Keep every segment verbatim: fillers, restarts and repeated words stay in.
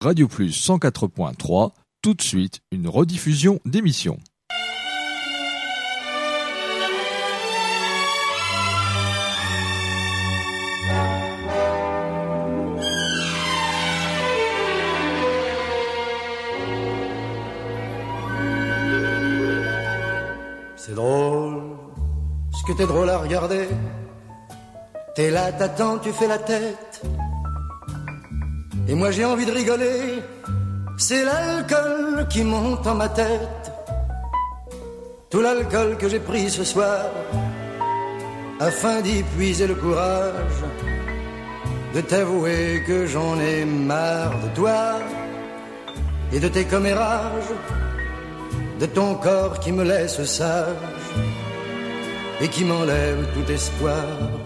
Radio Plus cent quatre point trois, tout de suite une rediffusion d'émission. C'est drôle, ce que t'es drôle à regarder. T'es là, t'attends, tu fais la tête. Et moi j'ai envie de rigoler. C'est l'alcool qui monte en ma tête. Tout l'alcool que j'ai pris ce soir, afin d'y puiser le courage de t'avouer que j'en ai marre de toi et de tes commérages, de ton corps qui me laisse sage et qui m'enlève tout espoir.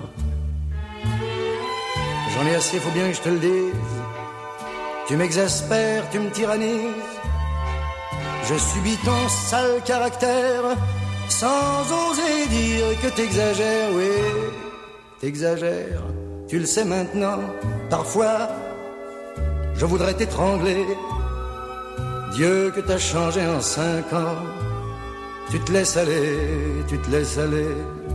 J'en ai assez, faut bien que je te le dise. Tu m'exaspères, tu me tyrannises. Je subis ton sale caractère sans oser dire que t'exagères. Oui, t'exagères, tu le sais maintenant. Parfois, je voudrais t'étrangler. Dieu que t'as changé en cinq ans. Tu te laisses aller, tu te laisses aller.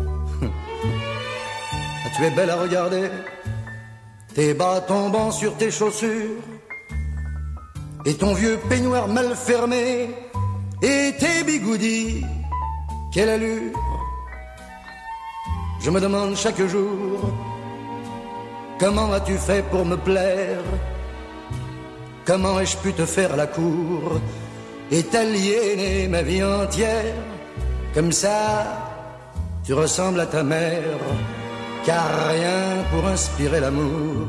Ah, tu es belle à regarder. Tes bas tombant sur tes chaussures et ton vieux peignoir mal fermé et tes bigoudis, quelle allure. Je me demande chaque jour, comment as-tu fait pour me plaire? Comment ai-je pu te faire la cour et t'aliéner ma vie entière? Comme ça, tu ressembles à ta mère, car rien pour inspirer l'amour.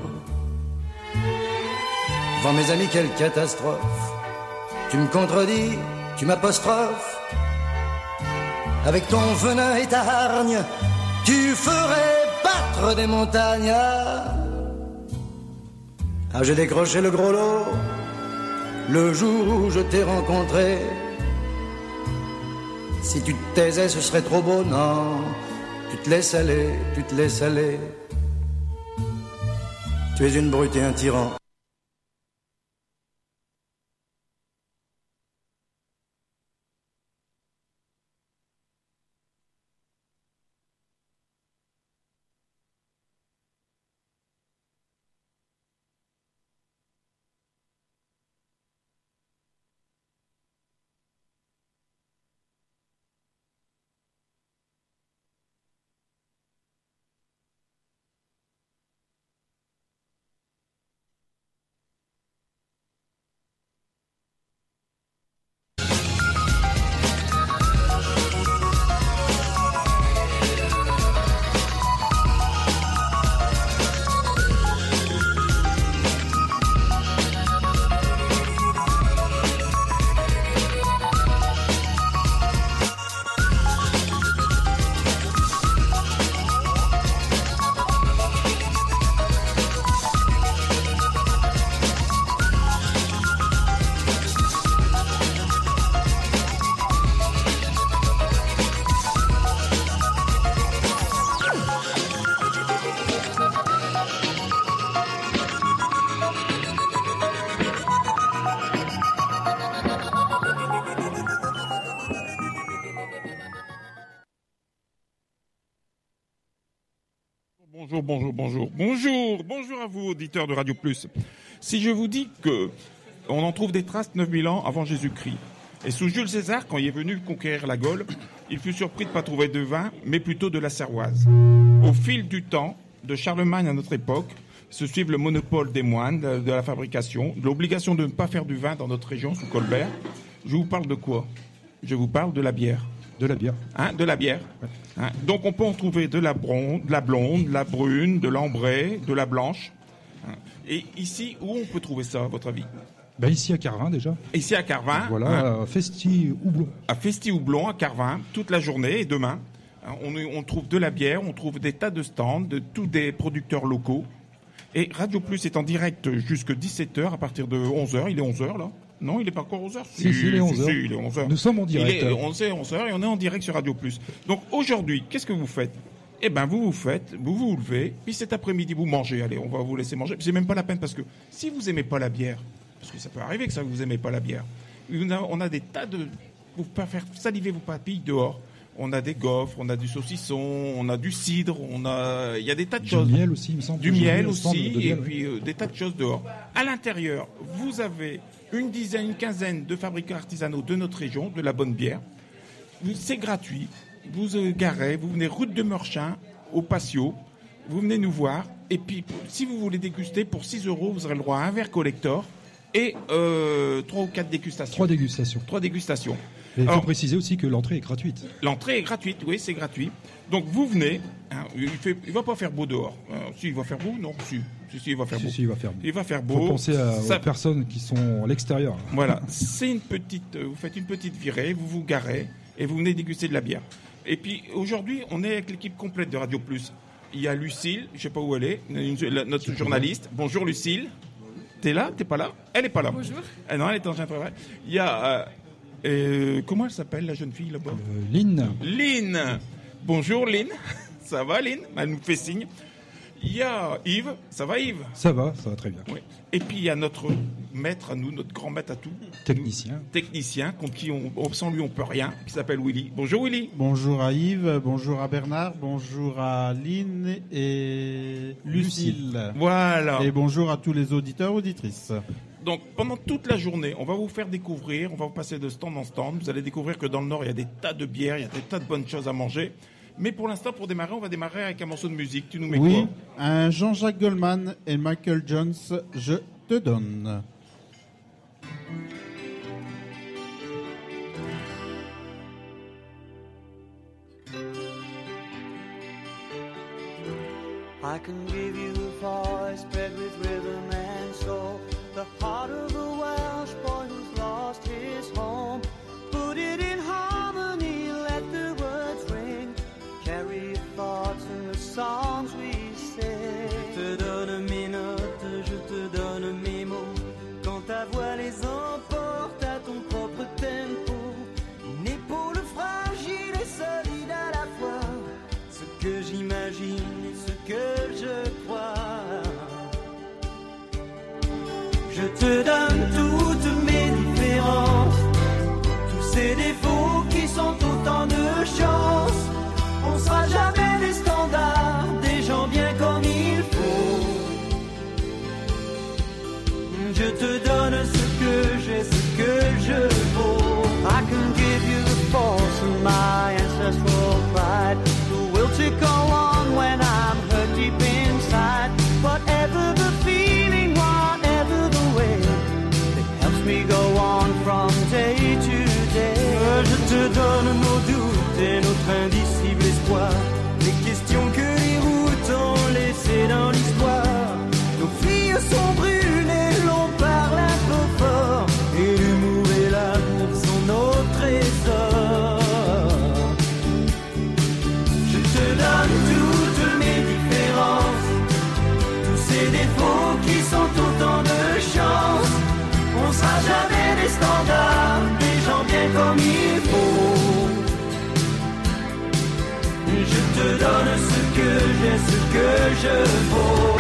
Devant mes amis, quelle catastrophe. Tu me contredis, tu m'apostrophes. Avec ton venin et ta hargne, tu ferais battre des montagnes. Ah, ah j'ai décroché le gros lot le jour où je t'ai rencontré. Si tu te taisais, ce serait trop beau, non. Tu te laisses aller, tu te laisses aller. Tu es une brute et un tyran. Bonjour, bonjour, bonjour, bonjour, bonjour à vous, auditeurs de Radio Plus. Si je vous dis que on en trouve des traces neuf mille ans avant Jésus-Christ, et sous Jules César, quand il est venu conquérir la Gaule, il fut surpris de ne pas trouver de vin, mais plutôt de la cervoise. Au fil du temps, de Charlemagne à notre époque, se suivent le monopole des moines, de, de la fabrication, de l'obligation de ne pas faire du vin dans notre région, sous Colbert. Je vous parle de quoi? Je vous parle de la bière. De la bière. Hein, de la bière. Ouais. Hein, donc on peut en trouver de la, blonde, de la blonde, de la brune, de l'ambrée, de la blanche. Hein. Et ici, où on peut trouver ça, à votre avis? Ben ici à Carvin déjà. Ici à Carvin. Voilà, hein. à Festi-Houblon. À Festi-Houblon, à Carvin, toute la journée et demain. Hein, on, on trouve de la bière, on trouve des tas de stands, de tous des producteurs locaux. Et Radio Plus est en direct jusqu'à dix-sept heures, à partir de onze heures. Il est onze heures là? Non, il n'est pas encore onze heures. Si, si, il est onze heures. Si, il est onze heures. Nous sommes en direct. Il est onze heures et on est en direct sur Radio Plus. Donc aujourd'hui, qu'est-ce que vous faites? Eh ben, vous vous faites, vous vous levez, puis cet après-midi, vous mangez. Allez, on va vous laisser manger. C'est même pas la peine parce que si vous aimez pas la bière, parce que ça peut arriver que ça vous aimez pas la bière. On a, on a des tas de, vous pouvez faire saliver vos papilles dehors. On a des gaufres, on a du saucisson, on a du cidre, on a, il y a des tas de Du choses. Du miel aussi, il me semble. Du miel aussi, de miel, et oui. puis euh, des tas de choses dehors. À l'intérieur, vous avez une dizaine, une quinzaine de fabricants artisanaux de notre région, de la bonne bière. C'est gratuit. Vous euh, garez, vous venez route de Meurchin, au patio, vous venez nous voir, et puis si vous voulez déguster, pour six euros, vous aurez le droit à un verre collector et euh, trois ou quatre dégustations. Trois dégustations. Trois dégustations. Et il faut Alors, préciser aussi que l'entrée est gratuite. L'entrée est gratuite, oui, c'est gratuit. Donc vous venez, hein, il fait, il va pas faire beau dehors. Euh, si, il va faire beau, non, si, si, si, il va faire Si, beau. si, il va faire beau. Il va faire Il beau. faut penser à- Ça- aux personnes qui sont à l'extérieur. Voilà, c'est une petite, euh, vous faites une petite virée, vous vous garez et vous venez déguster de la bière. Et puis aujourd'hui, on est avec l'équipe complète de Radio Plus. Il y a Lucille, je sais pas où elle est, une- la- notre journaliste. Bonjour Lucille. T'es là? T'es pas là? Elle est pas là. Bonjour. Ah non, elle est en train de travailler. Il y a euh, euh, comment elle s'appelle la jeune fille là-bas? Euh, Lynn, Lynn. Bonjour Lynn. Ça va Lynn? Elle nous fait signe. Il y a Yves. Ça va Yves? ça va, ça va très bien. Oui. Et puis il y a notre maître à nous, notre grand maître à tout. Technicien. Technicien, contre qui on, on- sans lui on peut rien, qui s'appelle Willy. Bonjour Willy. Bonjour à Yves, bonjour à Bernard, bonjour à Lynn et Lucille. Voilà. Et bonjour à tous les auditeurs, auditrices. Donc pendant toute la journée, on va vous faire découvrir, on va vous passer de stand en stand. Vous allez découvrir que dans le Nord, il y a des tas de bières, il y a des tas de bonnes choses à manger. Mais pour l'instant, pour démarrer, on va démarrer avec un morceau de musique. Tu nous mets Oui, quoi? un Jean-Jacques Goldman et Michael Jones, je te donne. I can give you a voice bred with rhythm and soul, the heart of a Welsh boy who's lost his home. Put it in harmony, let the words ring, carry your thoughts in the songs we sing. Je te donne mes notes, je te donne mes mots, quand ta voix les emporte à ton propre tempo. Une épaule fragile et solide à la fois, ce que j'imagine et ce que je crois. Je te donne toutes mes différences, tous ces défauts qui sont autant de chances. On sera jamais des standards, des gens bien comme il faut. Je te donne ce que j'ai, ce que je vaux. I can give you the force of my ancestral pride, the will to go on when I'm hurt deep inside. Whatever the feeling, whatever the way, it helps me go on from day to day. Je te donne nos doutes et notre indicible espoir, les questions que les routes ont laissées dans l'histoire. Nos filles sont brûlées, l'on parle un peu fort, et l'humour et l'amour sont nos trésors. Je te donne toutes mes différences, tous ces défauts qui sont autant de chances. On sera jamais des standards, des gens bien comme il faut. Je te donne ce que j'ai, ce que je vaux.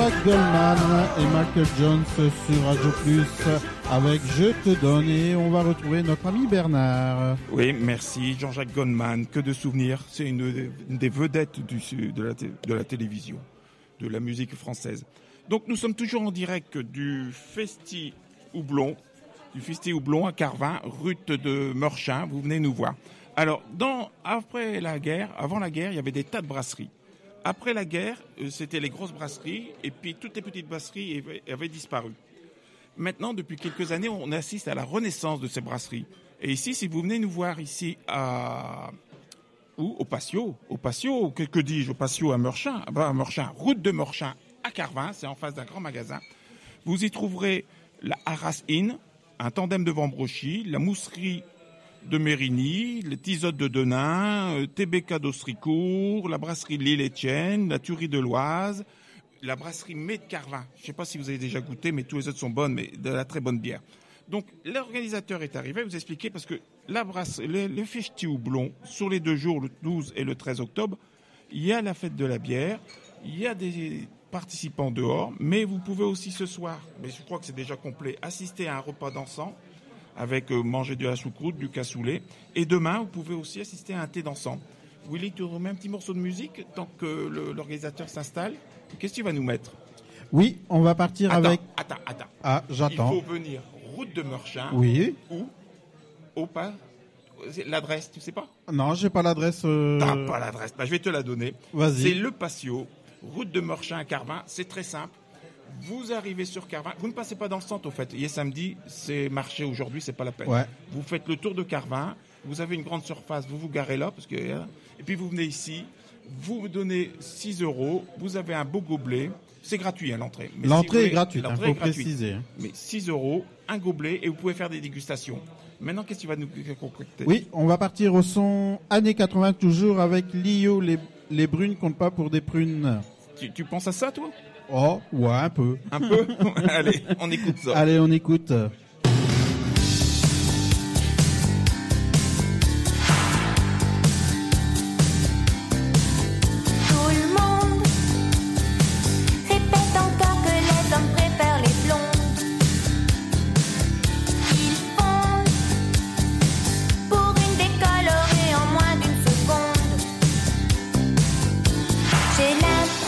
Jean-Jacques Goldman et Michael Jones sur Radio Plus avec Je te donne et on va retrouver notre ami Bernard. Oui, merci Jean-Jacques Goldman. Que de souvenirs. C'est une, une des vedettes du, de, la, de la télévision, de la musique française. Donc nous sommes toujours en direct du Festi Houblon, du Festi Houblon à Carvin, rue de Meurchin. Vous venez nous voir. Alors, dans, après la guerre, avant la guerre, il y avait des tas de brasseries. Après la guerre, c'était les grosses brasseries, et puis toutes les petites brasseries avaient, avaient disparu. Maintenant, depuis quelques années, on assiste à la renaissance de ces brasseries. Et ici, si vous venez nous voir ici à... Où ? Au Patio. Au Patio, que, que dis-je ? Au Patio à Meurchin. Ah ben, à Meurchin, route de Meurchin à Carvin, c'est en face d'un grand magasin. Vous y trouverez la Arras Inn, un tandem de Vambrochy, la mousserie de Mérigny, les tisotes de Denain, euh, T B K d'Austricourt, la brasserie L'Île-Étienne, la tuerie de l'Oise, la brasserie Mé de Carvin. Je ne sais pas si vous avez déjà goûté, mais tous les autres sont bonnes, mais de la très bonne bière. Donc, l'organisateur est arrivé à vous expliquer, parce que la brasse, le, le Festi Houblon, sur les deux jours, le douze et le treize octobre, il y a la fête de la bière, il y a des participants dehors, mais vous pouvez aussi ce soir, mais je crois que c'est déjà complet, assister à un repas dansant, avec euh, manger de la choucroute, du cassoulet. Et demain, vous pouvez aussi assister à un thé dansant. Willy, tu remets un petit morceau de musique tant que le, l'organisateur s'installe. Qu'est-ce que tu vas nous mettre ? Oui, on va partir attends, avec... Attends, attends. Ah, j'attends. Il faut venir route de Meurchin. Oui. Ou au pas. L'adresse, tu sais pas ? Non, j'ai pas l'adresse. Euh... T'as pas l'adresse. Bah, je vais te la donner. Vas-y. C'est le Patio, route de Meurchin à Carvin. C'est très simple. Vous arrivez sur Carvin. Vous ne passez pas dans le centre, au fait. Hier samedi, c'est marché. Aujourd'hui, c'est pas la peine. Ouais. Vous faites le tour de Carvin. Vous avez une grande surface. Vous vous garez là, parce que et puis vous venez ici. Vous me donnez six euros. Vous avez un beau gobelet. C'est gratuit, hein, l'entrée. Mais l'entrée si voulez, est gratuite. Il faut gratuite. préciser. Mais six euros, un gobelet, et vous pouvez faire des dégustations. Maintenant, qu'est-ce que tu vas nous concocter ? Oui, on va partir au son années quatre-vingts toujours avec Lio. Les, les brunes comptent pas pour des prunes. Tu, tu penses à ça, toi ? Oh, ouais, un peu. Un peu ? Allez, on écoute ça. Allez, on écoute.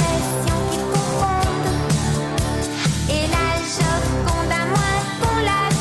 Et la Joconde à moi qu'on la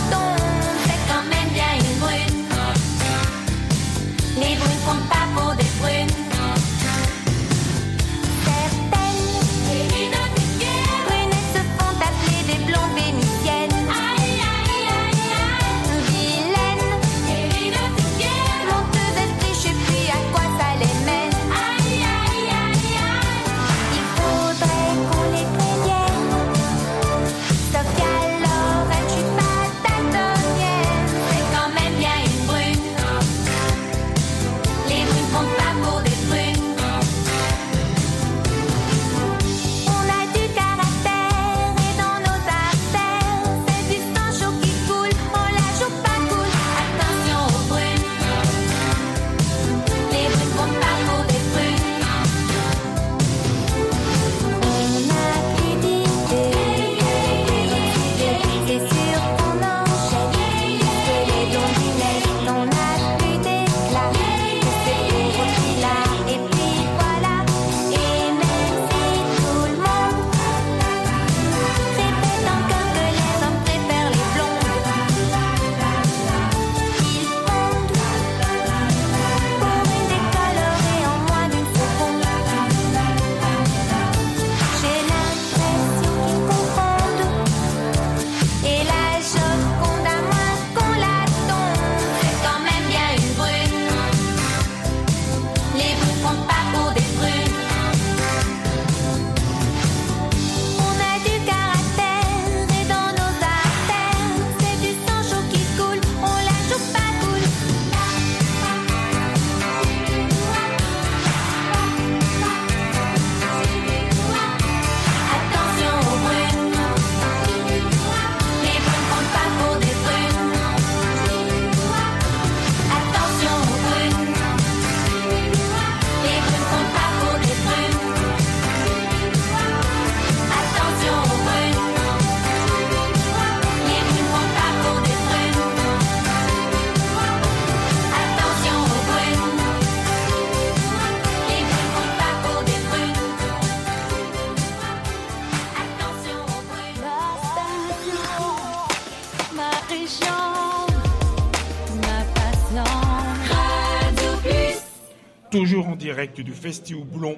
toujours en direct du Festi Houblon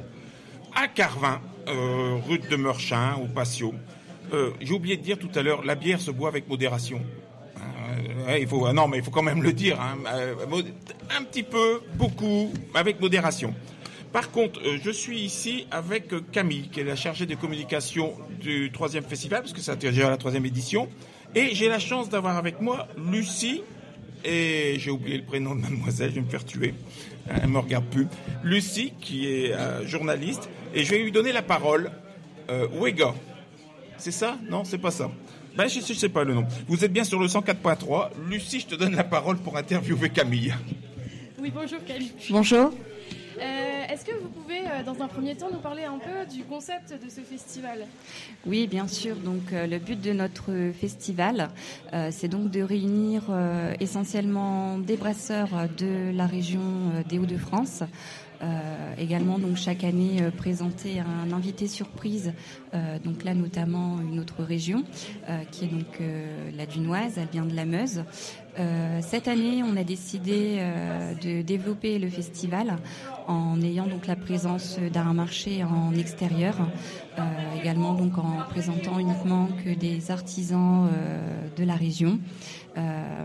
à Carvin, euh, rue de Meurchin, au Patio. Euh, j'ai oublié de dire tout à l'heure, la bière se boit avec modération. Euh, il faut, non, mais il faut quand même le dire, hein, euh, un petit peu, beaucoup, avec modération. Par contre, euh, je suis ici avec Camille, qui est la chargée de communication du troisième festival, parce que c'est déjà la troisième édition. Et j'ai la chance d'avoir avec moi Lucie, et j'ai oublié le prénom de mademoiselle, je vais me faire tuer. Elle me regarde plus. Lucie, qui est euh, journaliste, et je vais lui donner la parole. Euh, Ouéga. C'est ça? Non, c'est pas ça. Ben, je ne sais pas le nom. Vous êtes bien sur le cent quatre point trois. Lucie, je te donne la parole pour interviewer Camille. Oui, bonjour Camille. Bonjour. Euh, est-ce que vous pouvez, euh, dans un premier temps, nous parler un peu du concept de ce festival ? Oui, bien sûr. Donc, euh, le but de notre festival, euh, c'est donc de réunir euh, essentiellement des brasseurs de la région euh, des Hauts-de-France. Euh, également, donc chaque année, euh, présenter un invité surprise. Euh, donc là, notamment une autre région, euh, qui est donc euh, la Dunoise. Elle vient de la Meuse. Euh, cette année, on a décidé euh, de développer le festival en ayant donc la présence d'un marché en extérieur, euh, également donc en présentant uniquement que des artisans euh, de la région. Euh,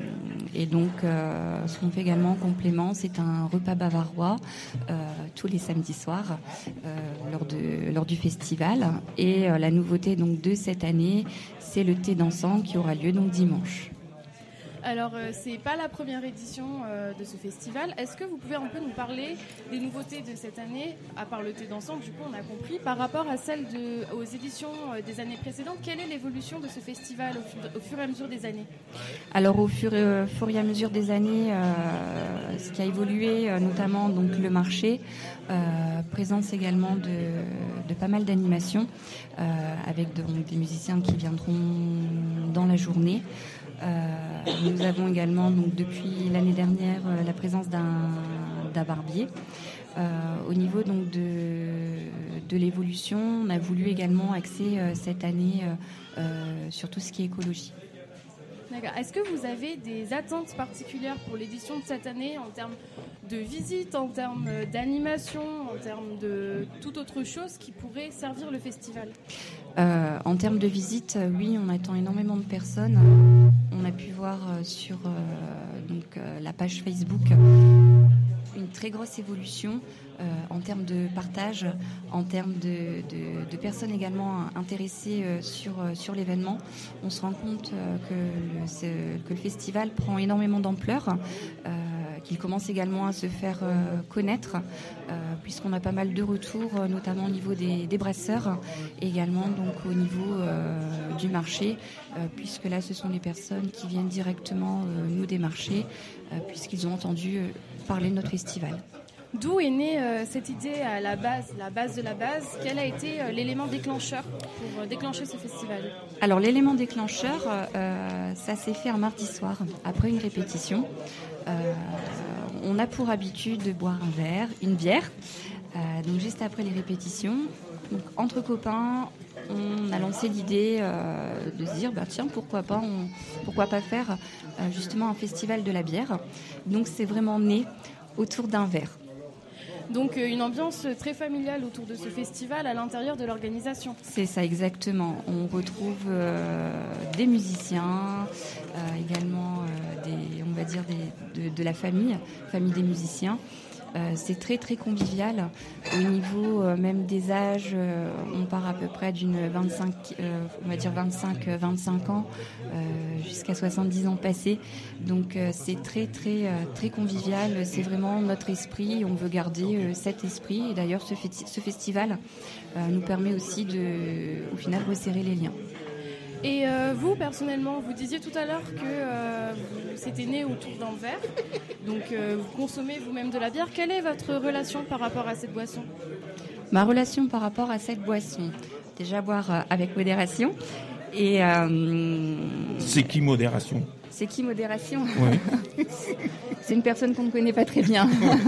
et donc, euh, ce qu'on fait également en complément, c'est un repas bavarois euh, tous les samedis soirs euh, lors de lors du festival. Et euh, la nouveauté donc de cette année, c'est le thé dansant qui aura lieu donc dimanche. Alors, euh, c'est pas la première édition euh, de ce festival. Est-ce que vous pouvez un peu nous parler des nouveautés de cette année, à part le thé dansant, du coup on a compris, par rapport à celles de, aux éditions euh, des années précédentes? Quelle est l'évolution de ce festival au fur, au fur et à mesure des années? Alors, au fur, euh, fur et à mesure des années, euh, ce qui a évolué, euh, notamment donc le marché, euh, présence également de, de pas mal d'animations, euh, avec donc, des musiciens qui viendront dans la journée. Euh, nous avons également donc depuis l'année dernière euh, la présence d'un, d'un barbier. Euh, au niveau donc de, de l'évolution, on a voulu également axer euh, cette année euh, euh, sur tout ce qui est écologie. D'accord. Est-ce que vous avez des attentes particulières pour l'édition de cette année en termes de visite, en termes d'animation, en termes de toute autre chose qui pourrait servir le festival? euh, En termes de visite, oui, on attend énormément de personnes. On a pu voir sur euh, donc, euh, la page Facebook une très grosse évolution euh, en termes de partage, en termes de, de, de personnes également intéressées euh, sur, euh, sur l'événement. On se rend compte euh, que, le, ce, que le festival prend énormément d'ampleur, euh, qu'il commence également à se faire euh, connaître, euh, puisqu'on a pas mal de retours, euh, notamment au niveau des, des brasseurs, et également donc au niveau euh, du marché, euh, puisque là ce sont les personnes qui viennent directement euh, nous démarcher, euh, puisqu'ils ont entendu euh, parler de notre festival. D'où est née euh, cette idée à la base, la base de la base? Quel a été euh, l'élément déclencheur pour euh, déclencher ce festival? Alors l'élément déclencheur, euh, ça s'est fait un mardi soir, après une répétition. Euh, on a pour habitude de boire un verre, une bière, euh, donc juste après les répétitions. Donc, entre copains, on a lancé l'idée euh, de se dire bah, tiens, pourquoi pas, on, pourquoi pas faire euh, justement un festival de la bière. Donc c'est vraiment né autour d'un verre. Donc euh, une ambiance très familiale autour de ce festival à l'intérieur de l'organisation. C'est ça exactement. On retrouve euh, des musiciens, euh, également euh, des, on va dire des, de, de la famille, famille des musiciens. Euh, c'est très très convivial. Au niveau euh, même des âges, euh, on part à peu près d'une vingt-cinq, euh, on va dire vingt-cinq, vingt-cinq ans euh, jusqu'à soixante-dix ans passés. Donc euh, c'est très très euh, très convivial. C'est vraiment notre esprit. On veut garder euh, cet esprit. Et d'ailleurs, ce, festi- ce festival euh, nous permet aussi de, au final, resserrer les liens. Et euh, vous, personnellement, vous disiez tout à l'heure que euh, c'était né autour d'un verre, donc euh, vous consommez vous-même de la bière. Quelle est votre relation par rapport à cette boisson? Ma relation par rapport à cette boisson, déjà boire euh, avec modération. Et euh, c'est qui modération? C'est qui modération? Ouais. C'est une personne qu'on ne connaît pas très bien.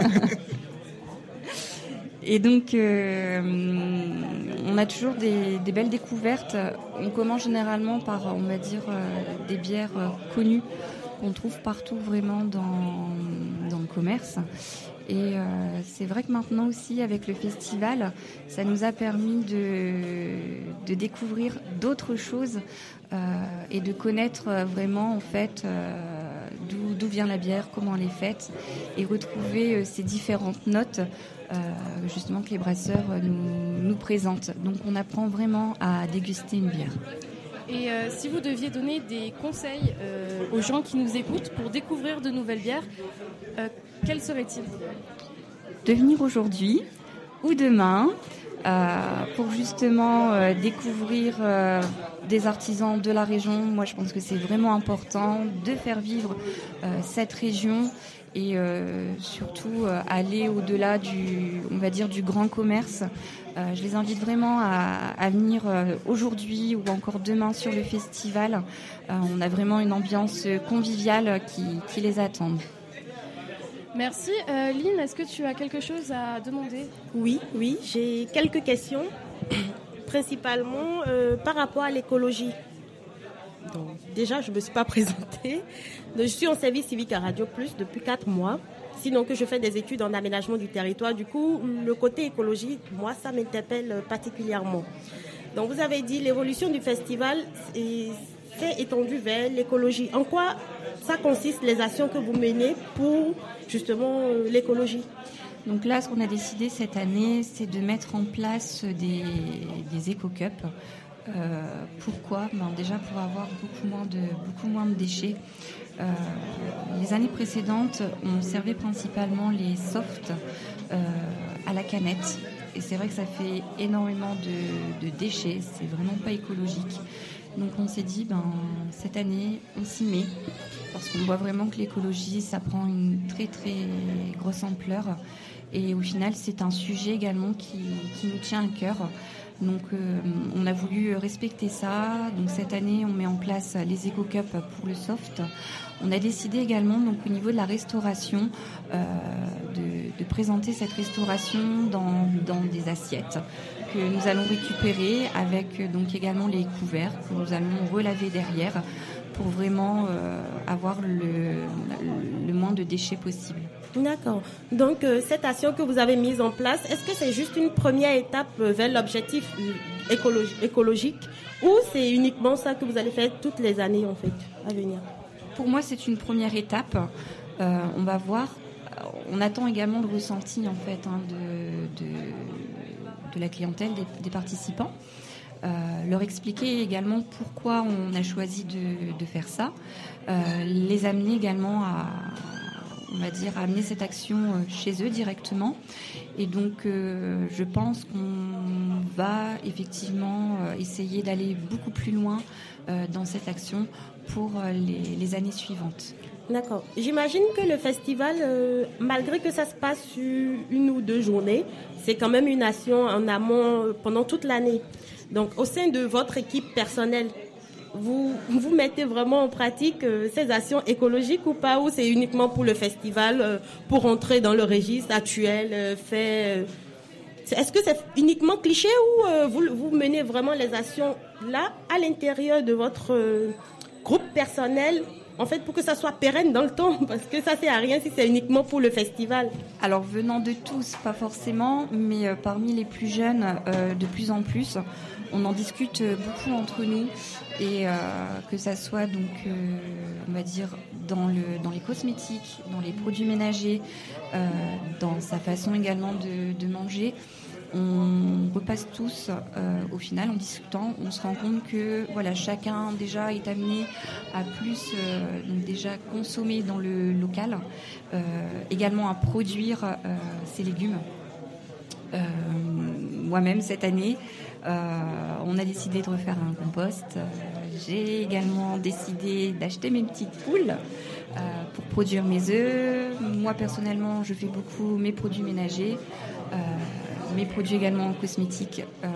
Et donc, euh, on a toujours des, des belles découvertes. On commence généralement par, on va dire, euh, des bières euh, connues qu'on trouve partout vraiment dans, dans le commerce. Et euh, c'est vrai que maintenant aussi, avec le festival, ça nous a permis de, de découvrir d'autres choses euh, et de connaître vraiment en fait euh, d'où, d'où vient la bière, comment elle est faite, et retrouver euh, ces différentes notes euh, justement que les brasseurs nous, nous présentent. Donc on apprend vraiment à déguster une bière. Et euh, si vous deviez donner des conseils euh, aux gens qui nous écoutent pour découvrir de nouvelles bières, euh, quels seraient-ils ? De venir aujourd'hui ou demain euh, pour justement euh, découvrir euh, des artisans de la région. Moi, je pense que c'est vraiment important de faire vivre euh, cette région et euh, surtout euh, aller au-delà du, on va dire, du grand commerce. Euh, je les invite vraiment à, à venir euh, aujourd'hui ou encore demain sur le festival. Euh, on a vraiment une ambiance conviviale qui, qui les attend. Merci. Euh, Lynn, est-ce que tu as quelque chose à demander ? Oui, oui, j'ai quelques questions, principalement euh, par rapport à l'écologie. Donc, déjà, je ne me suis pas présentée. Donc, je suis en service civique à Radio Plus depuis quatre mois. Sinon que je fais des études en aménagement du territoire. Du coup, le côté écologie, moi, ça m'interpelle particulièrement. Donc, vous avez dit l'évolution du festival s'est étendue vers l'écologie. En quoi ça consiste, les actions que vous menez pour justement euh, l'écologie ? Donc là, ce qu'on a décidé cette année, c'est de mettre en place des, des éco-cups. Euh, pourquoi ? Ben déjà pour avoir beaucoup moins de, beaucoup moins de déchets. Euh, les années précédentes, on servait principalement les softs euh, à la canette. Et c'est vrai que ça fait énormément de, de déchets, c'est vraiment pas écologique. Donc on s'est dit, ben, cette année, on s'y met, parce qu'on voit vraiment que l'écologie, ça prend une très très grosse ampleur. Et au final, c'est un sujet également qui, qui nous tient à cœur. Donc euh, on a voulu respecter ça. Donc cette année, on met en place les éco-cups pour le soft. On a décidé également, donc au niveau de la restauration, euh, de, de présenter cette restauration dans, dans des assiettes que nous allons récupérer avec donc également les couverts que nous allons relaver derrière pour vraiment euh, avoir le, le moins de déchets possible. D'accord. Donc euh, cette action que vous avez mise en place, est-ce que c'est juste une première étape vers l'objectif écologi- écologique ou c'est uniquement ça que vous allez faire toutes les années en fait à venir ? Pour moi, c'est une première étape. Euh, on va voir. On attend également le ressenti en fait hein, de, de, de la clientèle, des, des participants. Euh, leur expliquer également pourquoi on a choisi de, de faire ça. Euh, les amener également à, on va dire, à amener cette action chez eux directement. Et donc, euh, je pense qu'on va effectivement essayer d'aller beaucoup plus loin euh, dans cette action pour les, les années suivantes. D'accord. J'imagine que le festival, euh, malgré que ça se passe sur une ou deux journées, c'est quand même une action en amont euh, pendant toute l'année. Donc, au sein de votre équipe personnelle, vous, vous mettez vraiment en pratique euh, ces actions écologiques ou pas, ou c'est uniquement pour le festival, euh, pour entrer dans le registre actuel, euh, fait... Euh, est-ce que c'est uniquement cliché ou euh, vous, vous menez vraiment les actions là, à l'intérieur de votre... Euh, groupe personnel, en fait, pour que ça soit pérenne dans le temps, parce que ça ne sert à rien si c'est uniquement pour le festival. Alors, venant de tous, pas forcément, mais euh, parmi les plus jeunes, euh, de plus en plus, on en discute beaucoup entre nous, et euh, que ça soit, donc, euh, on va dire, dans, le, dans les cosmétiques, dans les produits ménagers, euh, dans sa façon également de, de manger. On repasse tous euh, au final en discutant, on se rend compte que voilà, chacun déjà est amené à plus euh, donc déjà consommer dans le local, euh, également à produire euh, ses légumes. Euh, moi-même cette année, euh, on a décidé de refaire un compost. Euh, j'ai également décidé d'acheter mes petites poules euh, pour produire mes œufs. Moi personnellement, je fais beaucoup mes produits ménagers. Euh, mes produits également cosmétiques euh,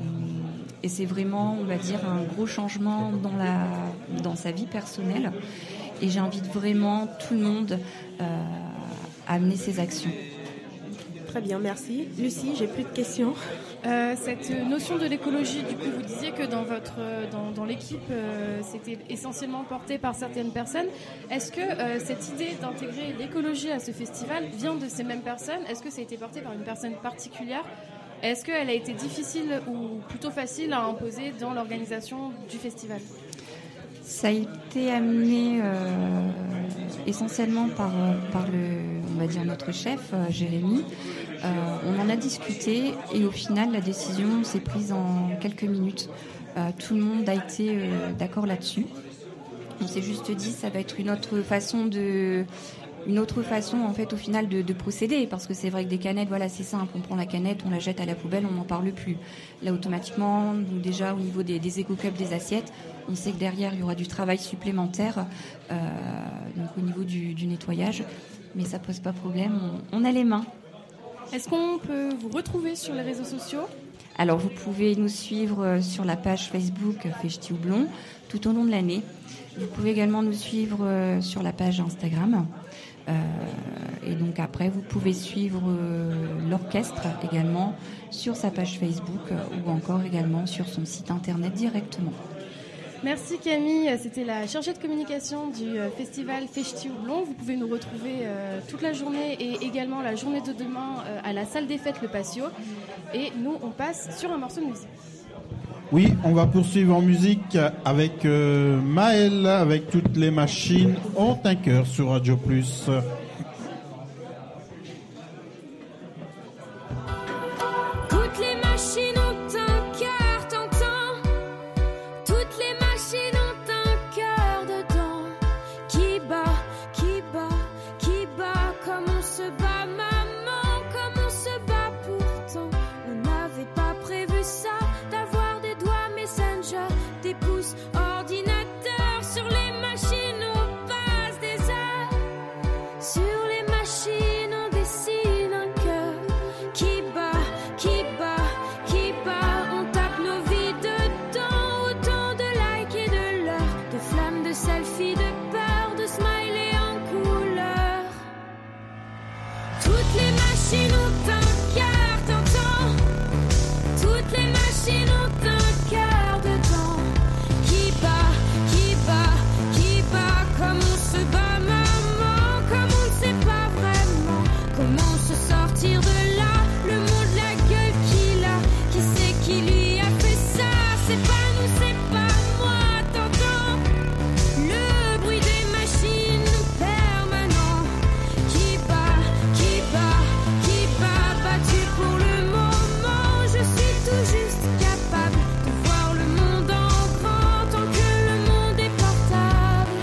et c'est vraiment, on va dire, un gros changement dans, la, dans sa vie personnelle et j'invite vraiment tout le monde euh, à amener ses actions. Très bien, merci. Lucie, j'ai plus de questions. Euh, cette notion de l'écologie, du coup, vous disiez que dans votre, dans, dans l'équipe, euh, c'était essentiellement porté par certaines personnes. Est-ce que euh, cette idée d'intégrer l'écologie à ce festival vient de ces mêmes personnes ? Est-ce que ça a été porté par une personne particulière ? Est-ce qu'elle a été difficile ou plutôt facile à imposer dans l'organisation du festival ? Ça a été amené euh, essentiellement par, par le, on va dire notre chef, euh, Jérémy. Euh, on en a discuté et au final, la décision s'est prise en quelques minutes. Euh, tout le monde a été euh, d'accord là-dessus. On s'est juste dit, ça va être une autre façon de... Une autre façon, en fait, au final, de, de procéder, parce que c'est vrai que des canettes, voilà, c'est simple, on prend la canette, on la jette à la poubelle, on n'en parle plus. Là, automatiquement, donc déjà, au niveau des, des éco-cups, des assiettes, on sait que derrière, il y aura du travail supplémentaire, euh, donc au niveau du, du nettoyage, mais ça pose pas problème, on, on a les mains. Est-ce qu'on peut vous retrouver sur les réseaux sociaux ? Alors, vous pouvez nous suivre sur la page Facebook Festihoublon tout au long de l'année. Vous pouvez également nous suivre sur la page Instagram. Euh, et donc après, vous pouvez suivre euh, l'orchestre également sur sa page Facebook euh, ou encore également sur son site internet directement. Merci Camille, c'était la chargée de communication du euh, festival Festihoublon. Vous pouvez nous retrouver euh, toute la journée et également la journée de demain euh, à la salle des fêtes Le Patio. Et nous, on passe sur un morceau de musique. Oui, on va poursuivre en musique avec euh, Maël, avec Toutes les machines ont un cœur sur Radio Plus. Toutes les machines ont un cœur, t'entends ? Toutes les machines ont un cœur dedans. Qui bat, qui bat, qui bat, comme on se bat, maman, comme on se bat pourtant. On n'avait pas prévu ça, d'avoir des doigts Messenger, des pouces ordinateurs. Sur les machines on passe des heures, sur les machines on dessine un cœur. Qui bat, qui bat, qui bat, on tape nos vies dedans. Autant de likes et de l'heure, de flammes, de selfies, de peur, de smileys en couleur. Toutes les machines ont un cœur, t'entends ? Toutes les machines ont un cœur dedans. Qui bat, qui bat, qui bat, comme on se bat, maman, comme on ne sait pas vraiment comment se sortir de là. Le monde, la gueule qu'il a, qui c'est qui lui a fait ça? C'est pas nous, c'est pas moi, t'entends? Le bruit des machines permanent. Qui bat, qui bat, qui bat, battu pour le moment. Je suis tout juste capable de voir le monde en grand tant que le monde est portable.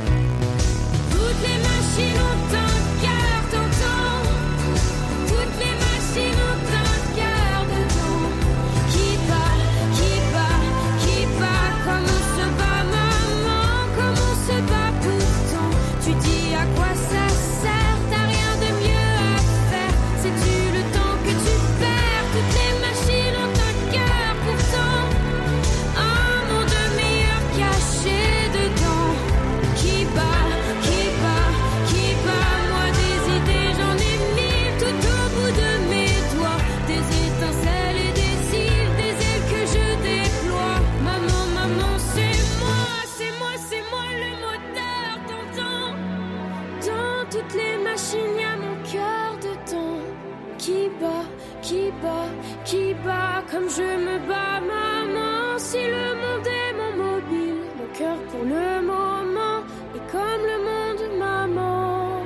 Toutes les machines ont un cœur, t'entends? Toutes les machines ont un cœur dedans. Qui bat, qui bat, qui bat, comme on se bat, maman, comme on se bat pourtant. Tu dis à quoi ça sert? T'as rien de mieux à faire. Sais-tu le temps que tu perds? Toutes les machines ont un cœur pourtant. Un monde meilleur caché dedans. Qui bat, qui bat, qui bat. Moi des idées j'en ai mille tout au bout de mes doigts. Des étincelles et des îles, des ailes que je déploie. Maman, maman, c'est moi, c'est moi, c'est moi le moteur, t'entends? Dans toutes les machines y a mon cœur dedans. Qui bat, qui bat, qui bat, comme je me bats, maman. Si le monde est mon mobile, mon cœur pour le moment est comme le monde, maman.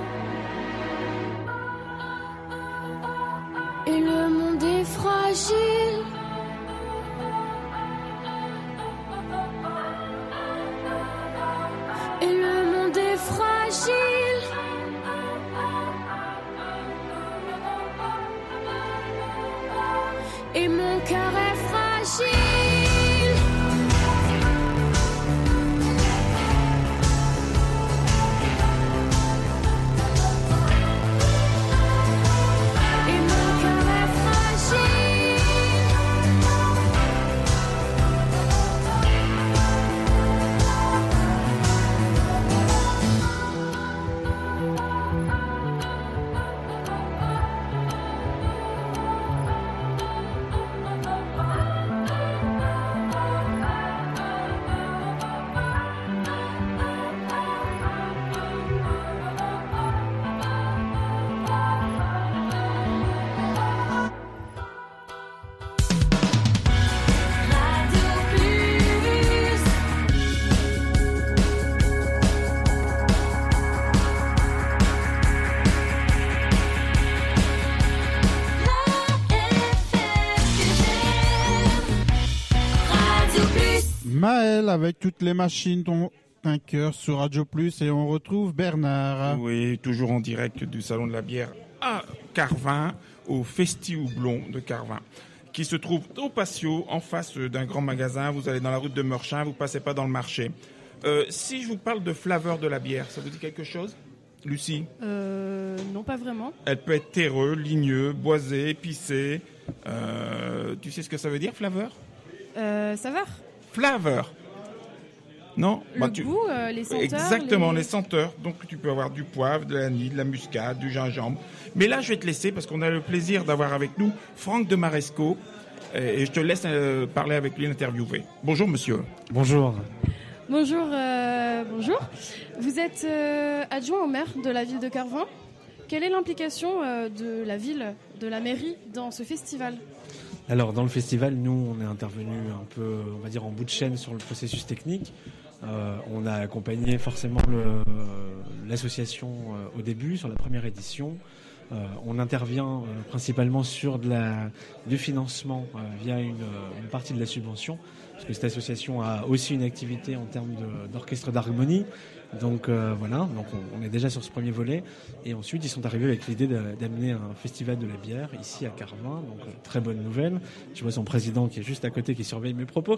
Et le monde est fragile. Et le monde est fragile. Et mon cœur est fragile. Et mon cœur est fragile. Maël avec toutes les machines dont un cœur sur Radio Plus et on retrouve Bernard. Oui, toujours en direct du Salon de la bière à Carvin, au Festi Houblon de Carvin, qui se trouve au patio, en face d'un grand magasin. Vous allez dans la route de Meurchin, vous passez pas dans le marché. Euh, si je vous parle de flaveur de la bière, ça vous dit quelque chose, Lucie? Euh, non, pas vraiment. Elle peut être terreux, ligneux, boisé, épicé. Euh, tu sais ce que ça veut dire, flaveur? Euh, saveur. Flaveur. Non, Le bah, tu... goût, euh, les senteurs. Exactement, les... les senteurs. Donc tu peux avoir du poivre, de l'anis, de la muscade, du gingembre. Mais là, je vais te laisser parce qu'on a le plaisir d'avoir avec nous Franck de Maresco. Et je te laisse euh, parler avec lui, l'interviewer. Bonjour, monsieur. Bonjour. Bonjour, euh, bonjour. Vous êtes euh, adjoint au maire de la ville de Carvin. Quelle est l'implication euh, de la ville, de la mairie, dans ce festival ? Alors, dans le festival, nous, on est intervenu un peu, on va dire, en bout de chaîne sur le processus technique. Euh, on a accompagné forcément le, euh, l'association euh, au début, sur la première édition. Euh, on intervient euh, principalement sur de la, du financement euh, via une, une partie de la subvention, parce que cette association a aussi une activité en termes de, d'orchestre d'harmonie. Donc euh, voilà, donc on, on est déjà sur ce premier volet. Et ensuite, ils sont arrivés avec l'idée de, d'amener un festival de la bière ici à Carvin. Donc euh, très bonne nouvelle. Je vois son président qui est juste à côté, qui surveille mes propos.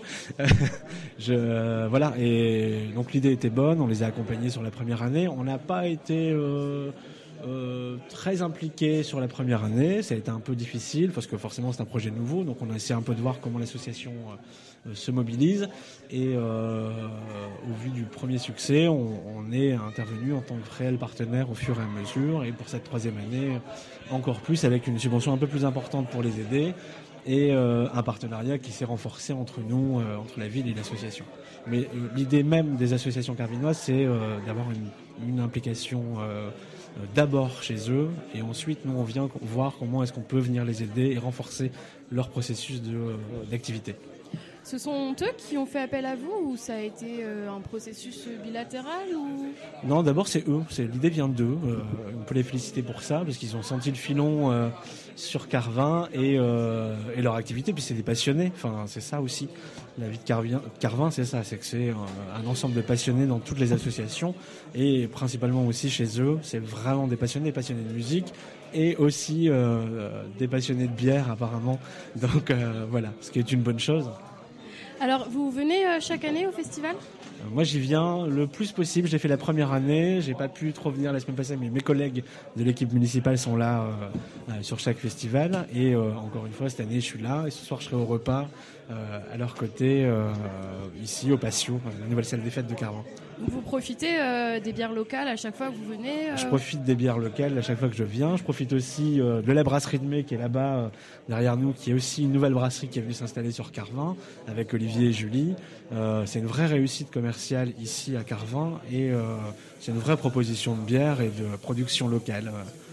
Je, euh, voilà, et donc l'idée était bonne. On les a accompagnés sur la première année. On n'a pas été euh, euh, très impliqués sur la première année. Ça a été un peu difficile parce que forcément c'est un projet nouveau. Donc on a essayé un peu de voir comment l'association euh, se mobilise. Et euh, au vu du premier succès, on, on est intervenu en tant que réel partenaire au fur et à mesure. Et pour cette troisième année, encore plus avec une subvention un peu plus importante pour les aider. Et euh, un partenariat qui s'est renforcé entre nous, euh, entre la ville et l'association. Mais euh, l'idée même des associations carvinoises, c'est euh, d'avoir une, une implication euh, euh, d'abord chez eux, et ensuite nous on vient voir comment est-ce qu'on peut venir les aider et renforcer leur processus de, euh, d'activité. Ce sont eux qui ont fait appel à vous ou ça a été euh, un processus bilatéral ou... Non, d'abord c'est eux, c'est, l'idée vient d'eux. Euh, on peut les féliciter pour ça parce qu'ils ont senti le filon euh, sur Carvin et, euh, et leur activité. Puis c'est des passionnés, enfin c'est ça aussi. La vie de Carvin, Carvin c'est ça, c'est que c'est un, un ensemble de passionnés dans toutes les associations et principalement aussi chez eux. C'est vraiment des passionnés, des passionnés de musique et aussi euh, des passionnés de bière apparemment. Donc euh, voilà, ce qui est une bonne chose. Alors, vous venez euh, chaque année au festival ? euh, Moi, j'y viens le plus possible. J'ai fait la première année. J'ai pas pu trop venir la semaine passée, mais mes collègues de l'équipe municipale sont là euh, euh, sur chaque festival. Et euh, encore une fois, cette année, je suis là. Et ce soir, je serai au repas euh, à leur côté, euh, ici au patio, la nouvelle salle des fêtes de Carvin. Vous profitez euh, des bières locales à chaque fois que vous venez euh... Je profite des bières locales à chaque fois que je viens. Je profite aussi euh, de la brasserie de Mai qui est là-bas, euh, derrière nous, qui est aussi une nouvelle brasserie qui est venue s'installer sur Carvin avec Olivier et Julie. Euh, c'est une vraie réussite commerciale ici à Carvin et euh, c'est une vraie proposition de bière et de production locale.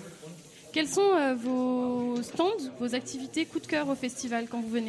Quels sont euh, vos stands, vos activités coup de cœur au festival quand vous venez ?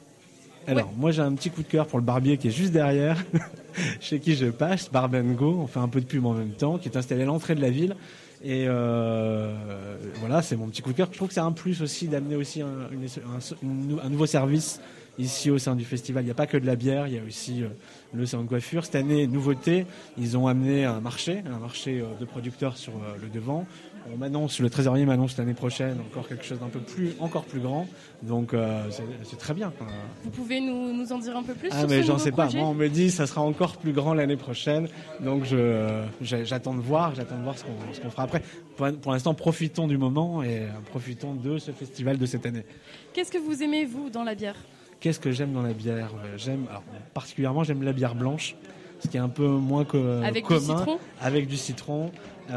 Alors, ouais. Moi j'ai un petit coup de cœur pour le barbier qui est juste derrière, chez qui je passe, Barbe and Go, on fait un peu de pub en même temps, qui est installé à l'entrée de la ville. Et euh, voilà, c'est mon petit coup de cœur. Je trouve que c'est un plus aussi d'amener aussi un, une, un, un nouveau service ici au sein du festival. Il n'y a pas que de la bière, il y a aussi euh, le salon de coiffure. Cette année, nouveauté, ils ont amené un marché, un marché euh, de producteurs sur euh, le devant. On m'annonce, le trésorier m'annonce l'année prochaine encore quelque chose d'un peu plus, encore plus grand. Donc euh, c'est, c'est très bien. Vous pouvez nous, nous en dire un peu plus ah, sur mais ce j'en nouveau sais projet ? pas. Moi, on me dit ça sera encore plus grand l'année prochaine. Donc je, j'attends de voir, j'attends de voir ce qu'on, ce qu'on fera après. Pour, pour l'instant, profitons du moment et profitons de ce festival de cette année. Qu'est-ce que vous aimez vous dans la bière ? Qu'est-ce que j'aime dans la bière ? J'aime, alors, particulièrement, j'aime la bière blanche, ce qui est un peu moins que, avec commun. Du citron ? Avec du citron.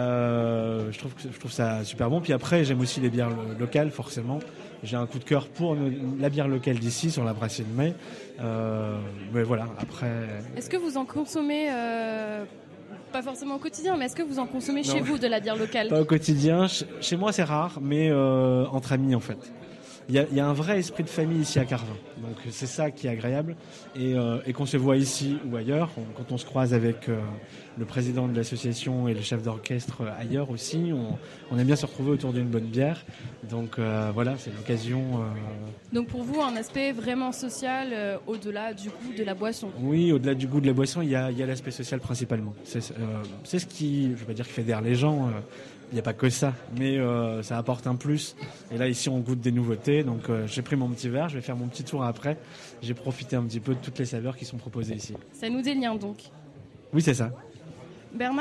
Euh, je trouve que je trouve ça super bon. Puis après, j'aime aussi les bières locales, forcément. J'ai un coup de cœur pour la bière locale d'ici, sur la brasserie de Mai. Euh, mais voilà, après... Est-ce que vous en consommez, euh, pas forcément au quotidien, mais est-ce que vous en consommez non. chez vous de la bière locale ? Pas au quotidien. Chez moi, c'est rare, mais euh, entre amis, en fait. il y a, il y a un vrai esprit de famille ici à Carvin. Donc c'est ça qui est agréable et, euh, et qu'on se voit ici ou ailleurs, on, quand on se croise avec euh, le président de l'association et le chef d'orchestre euh, ailleurs aussi, on, on aime bien se retrouver autour d'une bonne bière. Donc euh, voilà, c'est l'occasion. Euh... Donc pour vous, un aspect vraiment social euh, au-delà du goût de la boisson. Oui, au-delà du goût de la boisson, il y a, il y a l'aspect social principalement. C'est, euh, c'est ce qui, je vais pas dire qui fédère les gens. Euh, Il n'y a pas que ça, mais euh, ça apporte un plus. Et là, ici, on goûte des nouveautés. Donc, euh, j'ai pris mon petit verre, je vais faire mon petit tour après. J'ai profité un petit peu de toutes les saveurs qui sont proposées ici. Ça nous délie donc. Oui, c'est ça. Bernard ?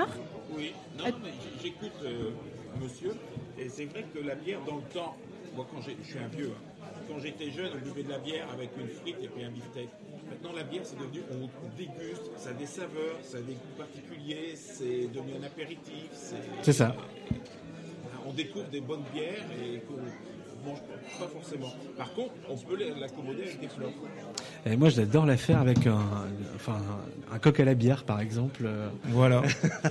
Oui, non, mais j'écoute euh, monsieur, et c'est vrai que la bière, dans le temps, moi, quand j'ai, je suis un vieux, hein, quand j'étais jeune, on buvait de la bière avec une frite et puis un beefsteak. Maintenant, la bière, c'est devenu, on, on déguste, ça a des saveurs, ça a des goûts particuliers, c'est devenu un apéritif. C'est, c'est ça. On découvre des bonnes bières et qu'on ne mange pas forcément. Par contre, on peut l'accommoder avec des fleurs. Et moi, j'adore la faire avec un, enfin, un coq à la bière, par exemple. Voilà.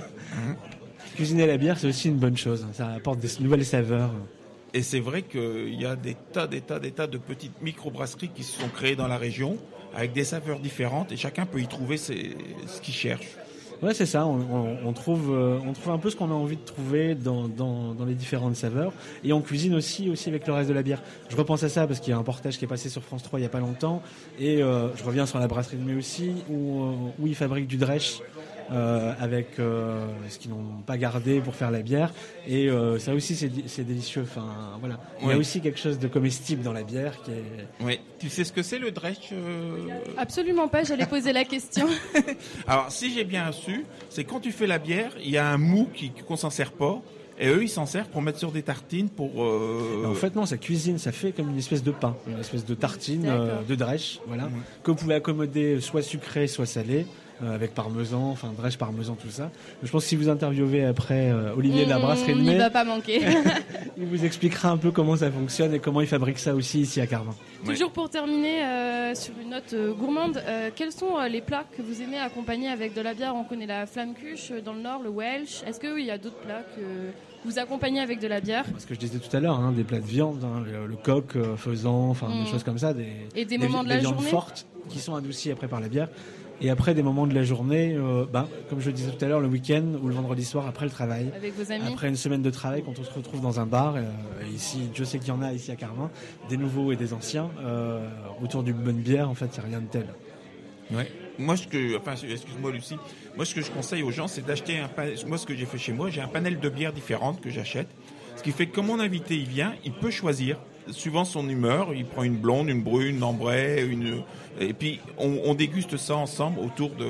Cuisiner la bière, c'est aussi une bonne chose. Ça apporte des nouvelles saveurs. Et c'est vrai qu'il y a des tas, des tas, des tas de petites microbrasseries qui se sont créées dans la région avec des saveurs différentes et chacun peut y trouver ses, ce qu'il cherche. Ouais, c'est ça. On, on, on trouve, euh, on trouve un peu ce qu'on a envie de trouver dans, dans, dans les différentes saveurs. Et on cuisine aussi, aussi avec le reste de la bière. Je repense à ça parce qu'il y a un reportage qui est passé sur France trois il y a pas longtemps. Et euh, je reviens sur la brasserie de Mai aussi, où, euh, où ils fabriquent du drèche. Euh, avec euh, ce qu'ils n'ont pas gardé pour faire la bière et euh, ça aussi c'est, c'est délicieux. Enfin voilà, il oui. y a aussi quelque chose de comestible dans la bière qui est. Oui. Tu sais ce que c'est le drèche euh... Absolument pas. J'allais poser la question. Alors si j'ai bien su, c'est quand tu fais la bière, il y a un mou qui qu'on s'en sert pas. Et eux, ils s'en servent pour mettre sur des tartines pour... Euh... En fait, non, ça cuisine, ça fait comme une espèce de pain, une espèce de tartine, euh, de drèche, voilà, mmh. que vous pouvez accommoder soit sucré, soit salé, euh, avec parmesan, enfin drèche, parmesan, tout ça. Je pense que si vous interviewez après euh, Olivier mmh, de la brasserie de Mai, il va pas manquer. il vous expliquera un peu comment ça fonctionne et comment il fabrique ça aussi ici à Carvin. Toujours pour terminer euh, sur une note euh, gourmande, euh, quels sont euh, les plats que vous aimez accompagner avec de la bière ? On connaît la flamme-cuche dans le Nord, le Welsh. Est-ce qu'il y a d'autres plats que vous accompagnez avec de la bière ? Ce que je disais tout à l'heure, hein, des plats de viande, hein, le, le coq, euh, faisan, enfin mmh. des choses comme ça, des, et des, des moments des, de la des viandes journée fortes qui sont adoucies après par la bière. Et après des moments de la journée, euh, bah, comme je le disais tout à l'heure, le week-end ou le vendredi soir après le travail. Avec vos amis. Après une semaine de travail, quand on se retrouve dans un bar, euh, et ici, Dieu sait qu'il y en a ici à Carvin, des nouveaux et des anciens, euh, autour d'une bonne bière, en fait, il n'y a rien de tel. Ouais. Moi, ce que, enfin, excuse-moi Lucie, moi ce que je conseille aux gens, c'est d'acheter un panel. Moi, ce que j'ai fait chez moi, j'ai un panel de bières différentes que j'achète. Ce qui fait que quand mon invité il vient, il peut choisir suivant son humeur. Il prend une blonde, une brune, une ambrée, une et puis on, on déguste ça ensemble autour de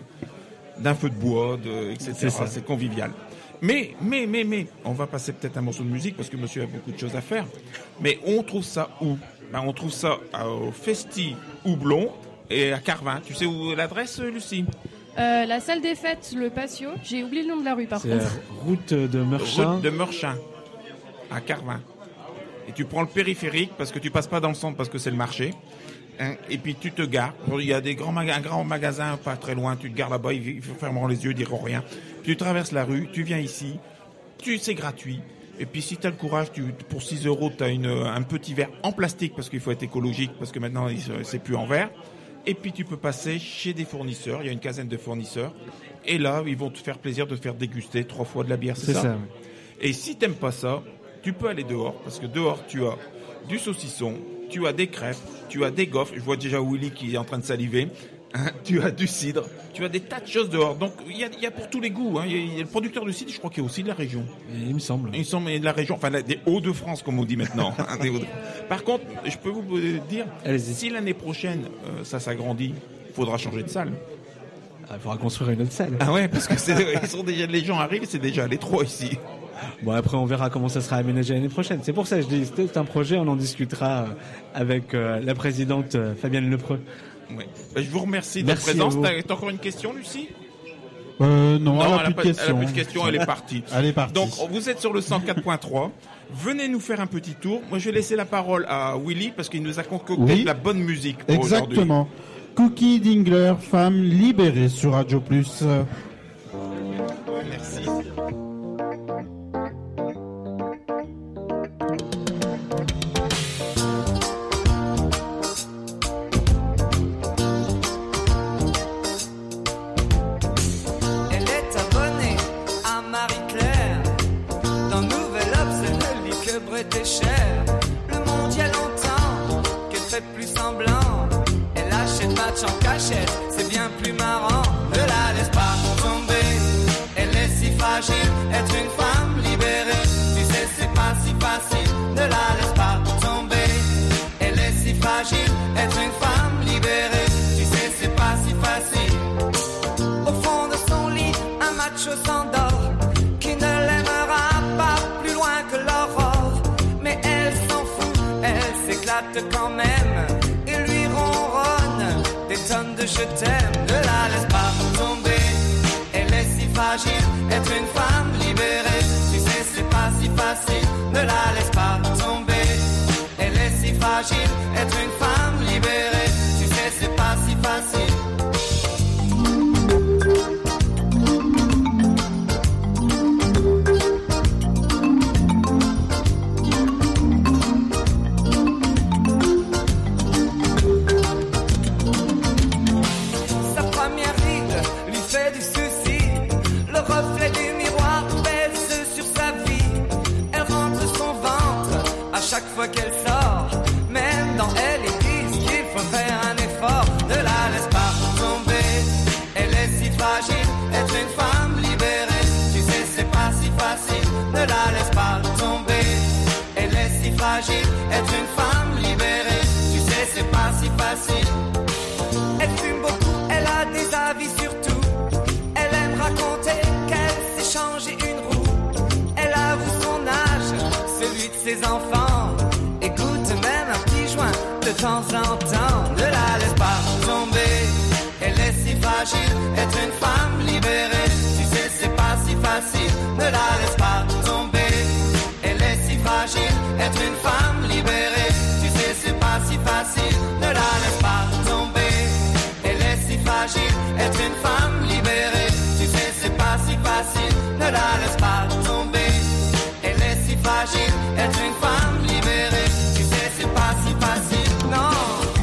d'un feu de bois, de, et cetera. C'est, ça. C'est convivial. Mais, mais, mais, mais, on va passer peut-être un morceau de musique parce que monsieur a beaucoup de choses à faire. Mais on trouve ça où ? Ben, on trouve ça au Festi Houblon et à Carvin. Tu sais où l'adresse, Lucie ? Euh, la salle des fêtes, le patio. J'ai oublié le nom de la rue, par c'est contre. Route de Meurchin. Route de Meurchin, à Carvin. Et tu prends le périphérique parce que tu passes pas dans le centre parce que c'est le marché. Hein, et puis tu te gares. Il y a des grands magasins, un grand magasin pas très loin. Tu te gares là-bas, ils fermeront les yeux, ils diront rien. Tu traverses la rue, tu viens ici. Tu, c'est gratuit. Et puis si tu as le courage, tu, pour six euros, tu as une, un petit verre en plastique parce qu'il faut être écologique parce que maintenant c'est plus en verre. Et puis tu peux passer chez des fournisseurs, il y a une quinzaine de fournisseurs, et là ils vont te faire plaisir de te faire déguster trois fois de la bière, c'est, c'est ça, ça ouais. Et si t'aimes pas ça, tu peux aller dehors, parce que dehors tu as du saucisson, tu as des crêpes, tu as des gaufres, je vois déjà Willy qui est en train de saliver, hein, tu as du cidre, tu as des tas de choses dehors, donc il y a, y a pour tous les goûts, hein. y, y a le producteur de cidre, je crois qu'il est aussi de la région. Et il me semble. Il me semble de la région, enfin des Hauts-de-France comme on dit maintenant. Des Hauts-de- Par contre, je peux vous dire, Allez-y. Si l'année prochaine euh, ça s'agrandit, il faudra changer de salle. Il faudra construire une autre salle. Ah ouais, parce que c'est, ils sont déjà, les gens arrivent, c'est déjà les trois ici. Bon, après, on verra comment ça sera aménagé l'année prochaine. C'est pour ça que je dis, c'est un projet, on en discutera avec euh, la présidente euh, Fabienne Lepreux. Ouais. Ben, je vous remercie de Merci votre présence. à vous. T'as, t'as encore une question, Lucie ? Euh, non, Non, elle elle a a plus pas- de elle a questions. plus de questions, elle est partie. Elle est partie. Donc, vous êtes sur le cent quatre point trois. Venez nous faire un petit tour. Moi, je vais laisser la parole à Willy parce qu'il nous a concocté Oui. de la bonne musique pour Exactement. Cookie Dingler, femme libérée sur Radio Plus. aujourd'hui. Merci. Le monde y a longtemps qu'elle fait plus semblant. Elle achète match en cachette, c'est bien plus marrant. Ne la laisse pas tomber, elle est si fragile. Être une femme libérée, tu sais c'est pas si facile. Ne la laisse pas tomber, elle est si fragile. Être une femme libérée, tu sais c'est pas si facile. Au fond de son lit, un macho s'endort, qui ne l'aimera pas plus loin que l'aurore. Mais elle s'en fout, elle s'éclate quand même, et lui ronronne des tonnes de je t'aime. Ne la laisse pas tomber, elle est si fragile. Être une femme libérée, tu sais c'est pas si facile. Ne la laisse pas tomber, elle est si fragile. Être une femme libérée, tu sais c'est pas si facile. Sa première ride lui fait du souci, le reflet du miroir pèse sur sa vie. Elle rentre son ventre à chaque fois qu'elle sort, même dans elle ils disent qu'il faut faire un effort. Ne la laisse pas tomber, elle est si fragile. Être une femme libérée, tu sais c'est pas si facile. Ne la laisse pas tomber, elle est si fragile. Être une femme libérée, tu sais c'est pas si facile. Elle fume beaucoup, elle a des avis sur tout. Elle aime raconter qu'elle s'est changé une roue. Elle avoue son âge, celui de ses enfants. Écoute même un petit joint de temps en temps. Ne la laisse pas tomber, elle est si fragile. Être une femme libérée, tu sais c'est pas si facile. Ne la laisse pas tomber, elle est si fragile. Être une femme libérée, tu sais c'est pas si facile. Ne la laisse pas tomber, elle est si fragile. Être une femme libérée, tu sais c'est pas si facile. Ne la laisse pas tomber, elle est si fragile. Être une femme libérée, tu sais c'est pas si facile. Non.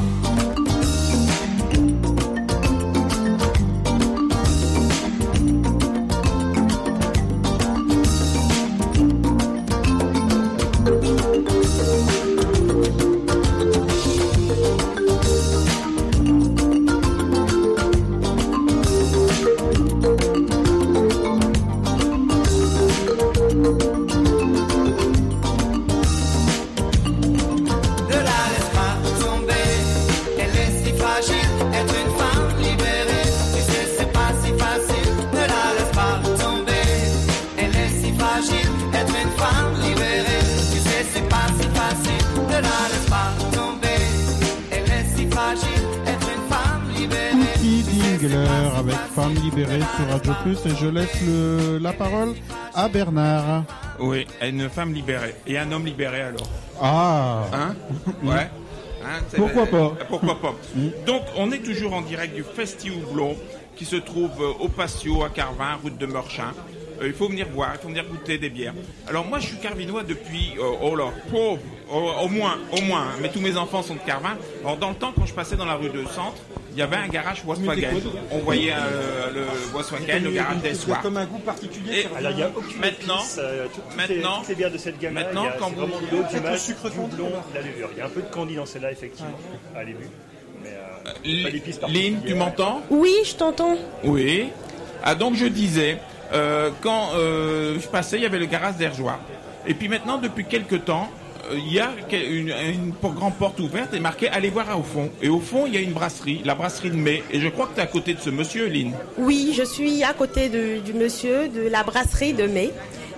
Avec Femme libérée sur Radio Plus, et je laisse le, la parole à Bernard. Oui, une femme libérée et un homme libéré alors. Ah. Hein? Ouais. Hein, pourquoi pas? Pourquoi pas? Donc on est toujours en direct du Festi Houblon qui se trouve au Patio à Carvin, route de Meurchin. Euh, il faut venir voir, il faut venir goûter des bières. Alors moi je suis carvinois depuis, euh, oh là, pauvre, oh, au moins, au moins, hein, mais tous mes enfants sont de Carvin. Alors dans le temps quand je passais dans la rue de Centre, il y avait un garage Volkswagen. On voyait euh, le Volkswagen, le garage des soirs. Comme un goût particulier. Et alors il y a aucune maintenant, épice, euh, tout, tout maintenant, est, toutes les bières de cette gamme. Maintenant, il y a, quand c'est vous vraiment de l'eau, du malt, sucre du fondu, blond, de la levure. Il y a un peu de candy dans celle-là effectivement, ouais. À l'ébu. Mais euh, pas d'épices particulières. Lynn, tu m'entends? Oui, je t'entends. Oui. Ah donc je disais, euh, quand euh, je passais, il y avait le garage d'Ergeois. Et puis maintenant, depuis quelques temps, il y a une, une grande porte ouverte et marqué « Allez voir au fond ». Et au fond, il y a une brasserie, la brasserie de Mai. Et je crois que tu es à côté de ce monsieur, Lynn. Oui, je suis à côté de, du monsieur de la brasserie de Mai.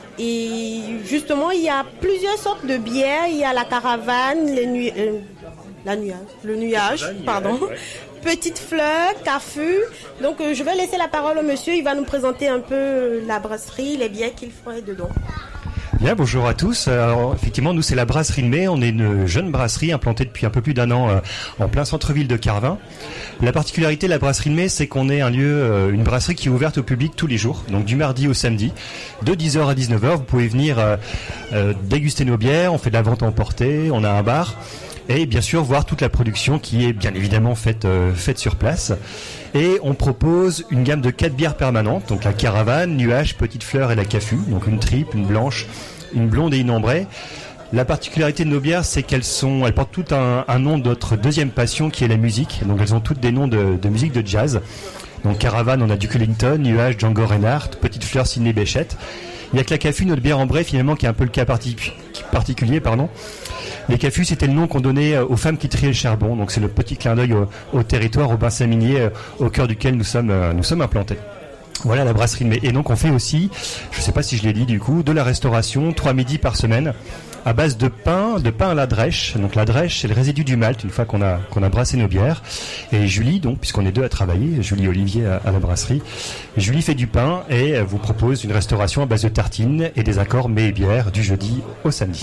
Et justement, il y a plusieurs sortes de bières. Il y a la caravane, les nu- euh, la nuage, le nuage, caravane, pardon. Ouais, ouais. Petite fleur, Cafu. Donc, euh, je vais laisser la parole au monsieur. Il va nous présenter un peu la brasserie, les bières qu'il ferait dedans. Bien, bonjour à tous. Alors, effectivement, nous, c'est la brasserie de Mai. On est une jeune brasserie implantée depuis un peu plus d'un an euh, en plein centre-ville de Carvin. La particularité de la brasserie de Mai, c'est qu'on est un lieu, euh, une brasserie qui est ouverte au public tous les jours, donc du mardi au samedi, de dix heures à dix-neuf heures. Vous pouvez venir euh, euh, déguster nos bières. On fait de la vente emportée, on a un bar. Et bien sûr, voir toute la production qui est bien évidemment faite, euh, faite sur place. Et on propose une gamme de quatre bières permanentes, donc la caravane, nuage, petite fleur et la Cafu, donc une triple, une blanche, une blonde et une ambrée. La particularité de nos bières, c'est qu'elles sont, elles portent toutes un, un nom de notre deuxième passion, qui est la musique. Donc elles ont toutes des noms de, de musique de jazz. Donc Caravane, on a Duke Ellington, Nuage, Django Reinhardt, Petite Fleur, Sidney Bechet. Il y a que la Cafu, notre bière ambrée, finalement, qui est un peu le cas partic- particulier, pardon. Les Cafus, c'était le nom qu'on donnait aux femmes qui triaient le charbon. Donc c'est le petit clin d'œil au, au territoire, au Bain-Saint-Minier, au cœur duquel nous sommes, nous sommes implantés. Voilà la brasserie de mai. Et donc on fait aussi, je ne sais pas si je l'ai dit du coup, de la restauration, trois midis par semaine, à base de pain, de pain à la drèche. Donc la drèche, c'est le résidu du malt une fois qu'on a qu'on a brassé nos bières. Et Julie, donc puisqu'on est deux à travailler, Julie et Olivier à, à la brasserie, Julie fait du pain et vous propose une restauration à base de tartines et des accords mets et bières du jeudi au samedi.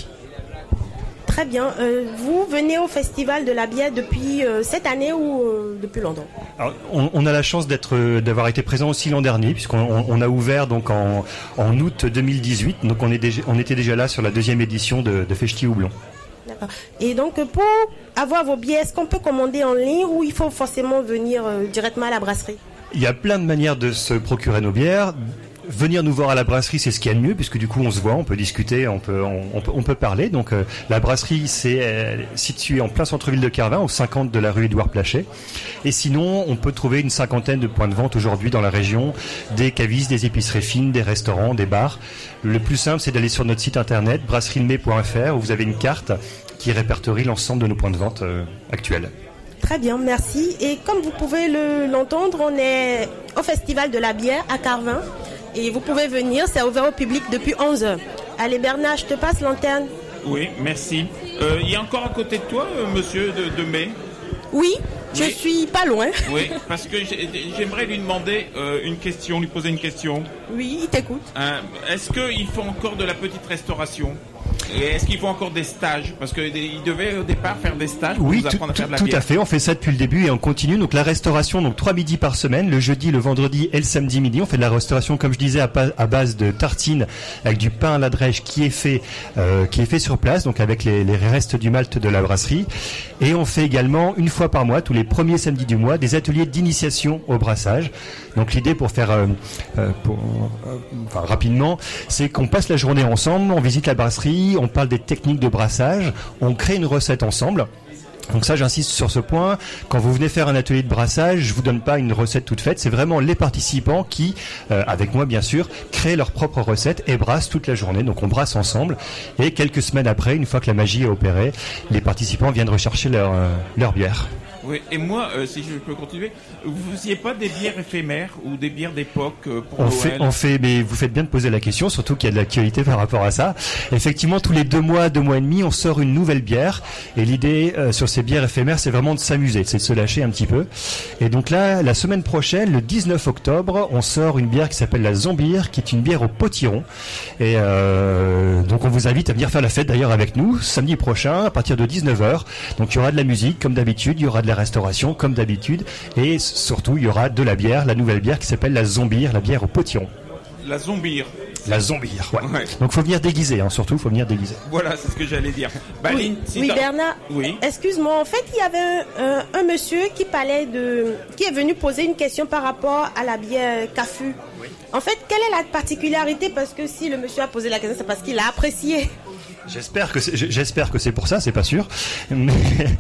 Très bien. Euh, vous venez au Festival de la bière depuis euh, cette année ou euh, depuis longtemps? Alors, on, on a la chance d'être, d'avoir été présent aussi l'an dernier, puisqu'on on, on a ouvert donc en, en août deux mille dix-huit. Donc on, est déjà, on était déjà là sur la deuxième édition de, de Festi Houblon. D'accord. Et donc pour avoir vos bières, est-ce qu'on peut commander en ligne ou il faut forcément venir euh, directement à la brasserie? Il y a plein de manières de se procurer nos bières. Venir nous voir à la brasserie, c'est ce qu'il y a de mieux, puisque du coup on se voit, on peut discuter, on peut, on, on peut, on peut parler. Donc euh, la brasserie, c'est euh, située en plein centre-ville de Carvin, au cinquante de la rue Édouard Plachet. Et sinon, on peut trouver une cinquantaine de points de vente aujourd'hui dans la région, des cavistes, des épiceries fines, des restaurants, des bars. Le plus simple, c'est d'aller sur notre site internet brasserie lemay point f r où vous avez une carte qui répertorie l'ensemble de nos points de vente euh, actuels. Très bien, merci. Et comme vous pouvez le, l'entendre, on est au Festival de la bière à Carvin. Et vous pouvez venir, c'est ouvert au public depuis onze heures. Allez Bernard, je te passe l'antenne. Oui, merci. Euh, il y a encore à côté de toi, euh, monsieur de, de Mai? Oui, je Oui. suis pas loin. Oui, parce que j'ai- j'aimerais lui demander euh, une question, lui poser une question. Oui, il t'écoute. Euh, est-ce qu'il faut encore de la petite restauration? Et est-ce qu'il faut encore des stages? Parce qu'il devait au départ faire des stages pour Oui, nous tout, apprendre à faire de la tout bière. à fait. On fait ça depuis le début et on continue. Donc la restauration, donc trois midis par semaine, le jeudi, le vendredi et le samedi midi. On fait de la restauration, comme je disais, à, pa- à base de tartines avec du pain à la drèche qui est fait, euh, qui est fait sur place, donc avec les, les restes du malt de la brasserie. Et on fait également une fois par mois, tous les premiers samedis du mois, des ateliers d'initiation au brassage. Donc l'idée, pour faire, euh, euh, pour, euh, enfin rapidement, c'est qu'on passe la journée ensemble, on visite la brasserie, on parle des techniques de brassage, on crée une recette ensemble. Donc ça, j'insiste sur ce point. Quand vous venez faire un atelier de brassage, je vous donne pas une recette toute faite. C'est vraiment les participants qui, euh, avec moi bien sûr, créent leur propre recette et brassent toute la journée. Donc on brasse ensemble. Et quelques semaines après, une fois que la magie est opérée, les participants viennent rechercher leur, euh, leur bière. Oui, et moi, euh, si je peux continuer, vous faisiez pas des bières éphémères ou des bières d'époque euh, pour On Noël? fait, on fait, mais vous faites bien de poser la question, surtout qu'il y a de l'actualité par rapport à ça. Effectivement, tous les deux mois, deux mois et demi, on sort une nouvelle bière. Et l'idée euh, sur ces bières éphémères, c'est vraiment de s'amuser, c'est de se lâcher un petit peu. Et donc là, la semaine prochaine, le dix-neuf octobre, on sort une bière qui s'appelle la Zombire, qui est une bière au potiron. Et euh, donc on vous invite à venir faire la fête d'ailleurs avec nous, samedi prochain, à partir de dix-neuf heures. Donc il y aura de la musique, comme d'habitude, il y aura de la restauration, comme d'habitude. Et surtout, il y aura de la bière, la nouvelle bière qui s'appelle la Zombire, la bière au potiron. La Zombire. La Zombire, ouais. Ouais. Donc faut venir déguisé, hein, surtout, faut venir déguisé. Voilà, c'est ce que j'allais dire. Bah, Oui, Lynn, si oui t'as- Bernard, Oui. excuse-moi, en fait, il y avait un, un- un monsieur qui parlait de, qui est venu poser une question par rapport à la bière Cafu. En fait, quelle est la particularité? Parce que si le monsieur a posé la question, c'est parce qu'il a apprécié. J'espère que c'est, j'espère que c'est pour ça, c'est pas sûr. Mais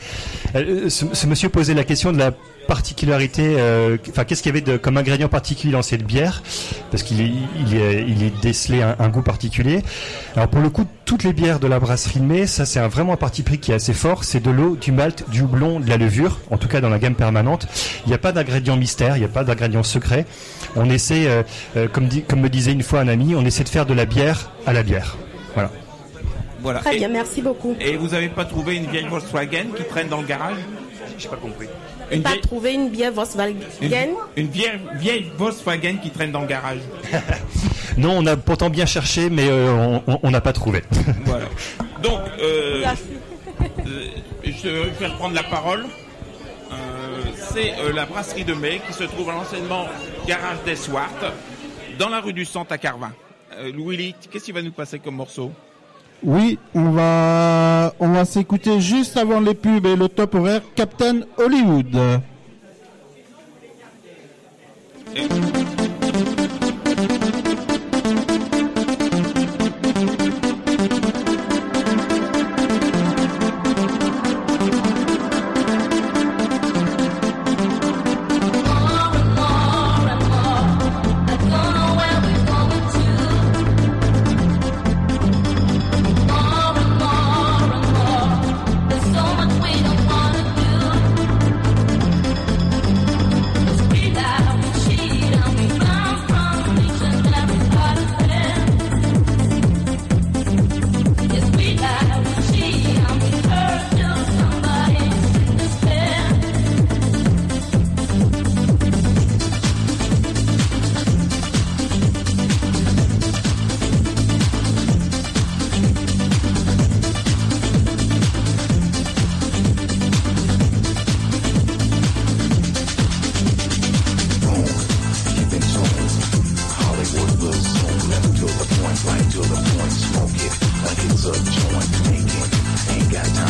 euh, ce, ce monsieur posait la question de la particularité, euh, enfin qu'est-ce qu'il y avait de, comme ingrédient particulier dans cette bière, parce qu'il est, il est, il est décelé un, un goût particulier. Alors pour le coup, toutes les bières de la brasserie de Mai, ça c'est un, vraiment un parti pris qui est assez fort, c'est de l'eau, du malt, du houblon, de la levure, en tout cas dans la gamme permanente. Il n'y a pas d'ingrédient mystère, il n'y a pas d'ingrédient secret. On essaie, euh, euh, comme, dit, comme me disait une fois un ami, on essaie de faire de la bière à la bière. Voilà. Voilà. Très Et- bien, merci beaucoup. Et vous avez pas trouvé une vieille Volkswagen qui traîne dans le garage? J'ai pas compris. Une Pas vieille, trouvé une bière Volkswagen? une, une vieille, vieille Volkswagen qui traîne dans le garage. Non, on a pourtant bien cherché, mais euh, on- on on n'a pas trouvé. Voilà. Donc, euh, euh, je vais reprendre la parole. Euh, c'est euh, la brasserie de Mai qui se trouve à l'enseignement Garage des Swart, dans la rue du Centre à Carvin. Euh, Louis, qu'est-ce qu'il va nous passer comme morceau? Oui, on va, on va s'écouter juste avant les pubs et le top horaire Captain Hollywood. Et-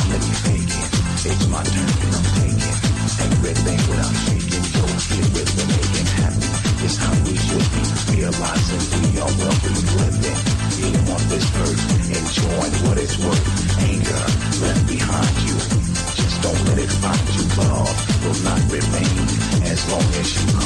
let me fake it. It's my turn and I'm taking. Everything without shaking, yo, get with the making happy. It's how we should be, realizing we are wealthy living. Being on this earth, enjoying what it's worth. Anger left behind you, just don't let it find you. Love will not remain as long as you